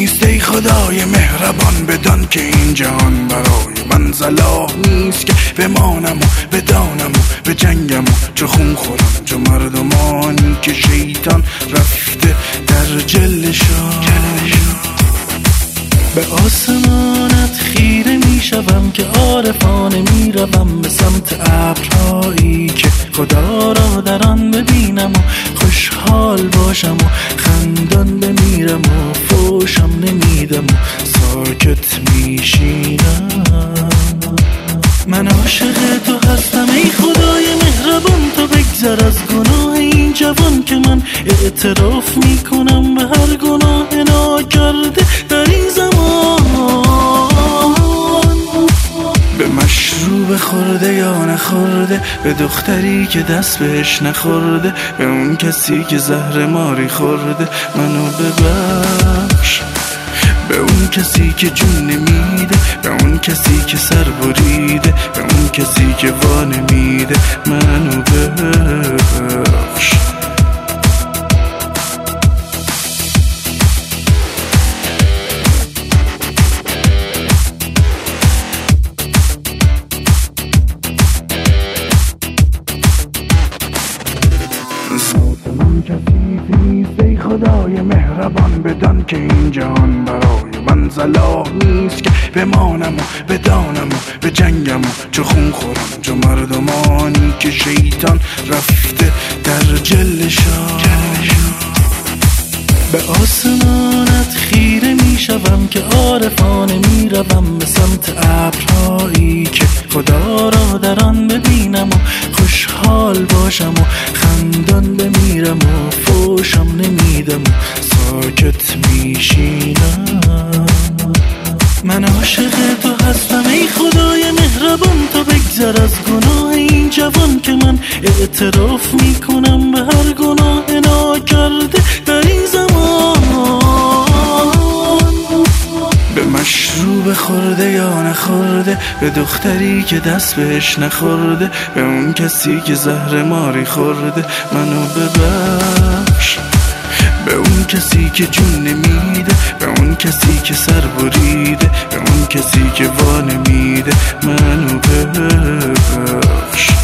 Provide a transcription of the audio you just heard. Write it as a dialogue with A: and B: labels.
A: نیست ای خدای مهربان، بدان که این جهان برای من صلاح نیست که بمانم و بدانم و بجنگم و چو خون خورم چو مردمانی که شیطان رفته در جلشان. به آسمانت خیره می شوم که عارفانه می روم به سمت ابرهایی که خدا را در آن ببینم و خوشحال باشم و خندان بمیرم و فوشم نمیدم و ساکت میشینم. من عاشق تو هستم ای خدای مهربان، تو بگذر از گناه این جوان که من اعتراف میکنم به هر گناه ناکرده در این زمان. به مشروب خورده یا نخورده، به دختری که دست بهش نخورده، به اون کسی که زهر ماری خورده منو ببخش. به اون کسی که جون نمیده، به اون کسی که سر بریده، به اون کسی که وا نمیده منو ببخش. من کسی نیست ای خدای مهربان، بدان که این جهان برای من صلاح نیست که بمانم و بدانم و بجنگم و چو خون خورم چو مردمانی که شیطان رفته در جلشان. به آسمانت خیره می شوم که عارفانه می روم به سمت ابرهایی که خدا را در آن ببینم و خوشحال باشم و خندان بمیرم و فوشم نمیدم و ساکت میشینم. من عاشق تو هستم ای خدای مهربان، تو بگذر از گناه این جوان که من اعتراف میکنم به هر گناه ناکرده در این زمان. به مشروب خورده یا نخورده، به دختری که دست بهش نخورده، به اون کسی که زهر ماری خورده منو ببخش. به اون کسی که جون نمیده، به اون کسی که سر بریده، به اون کسی که وا نمیده منو ببخش.